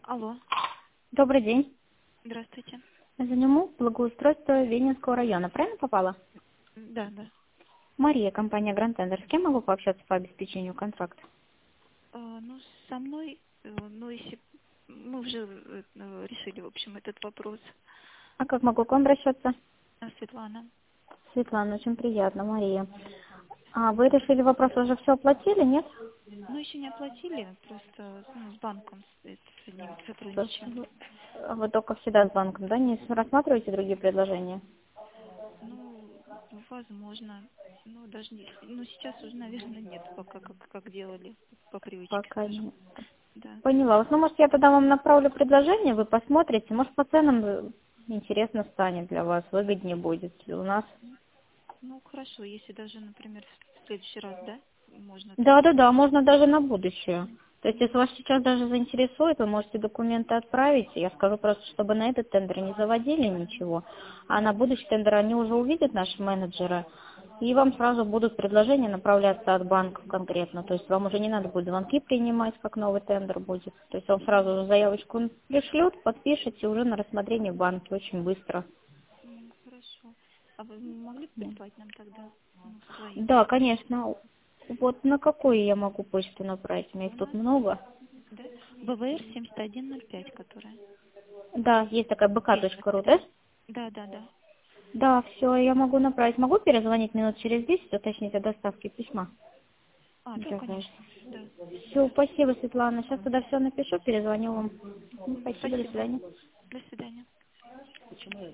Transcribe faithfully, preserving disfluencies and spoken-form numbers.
Алло, Добрый день. здравствуйте. Заниму благоустройство Ленинского района. Правильно попала? Да, да. Мария, компания Grand Tender. С кем могу пообщаться по обеспечению контракта? А, ну, со мной, э, ну, если мы уже э, э, решили, в общем, этот вопрос. А как могу к вам обращаться? А, Светлана. Светлана, очень приятно, Мария. А вы решили вопрос, уже все оплатили, нет? Ну, еще не оплатили, просто ну, с банком с, э, с одним То есть сотрудничаем. Вы вы только всегда с банком, да? Не рассматриваете другие предложения? Ну, возможно, ну, даже не, ну, сейчас уже, наверное, нет, пока как, как делали, по привычке, Пока скажем. не. Да. Поняла вас. Ну, может, я тогда вам направлю предложение, вы посмотрите. Может, по ценам э, интересно станет для вас, выгоднее будет. У нас. Ну, хорошо, если даже, например, в следующий раз, да, можно Да, так. да, да, можно даже на будущее. То есть, Мгм. если вас сейчас даже заинтересует, вы можете документы отправить. Я скажу просто, чтобы на этот тендер не заводили ничего. А на будущий тендер они уже увидят наши менеджеры. И вам сразу будут предложения направляться от банка конкретно. То есть, вам уже не надо будет звонки принимать, как новый тендер будет. То есть, вам сразу же заявочку пришлют, подпишите уже на рассмотрение в банке очень быстро. М, Хорошо. А вы могли бы прислать нам тогда ну, свои Да, документы? конечно. Вот на какую я могу почту направить? У меня У их тут нас, много. да, бэ вэ эр семьдесят один ноль пять, которая. Да, есть такая Есть бк.ру, такая, да? да? Да, да, да. Да, все, я могу направить. Могу перезвонить минут через десять, уточнить о доставке письма А, да, для вас. конечно. Да, Все, спасибо, Светлана. Сейчас тогда все напишу, перезвоню вам. да. Мгм, М, Спасибо, до Спасибо. свидания. До свидания.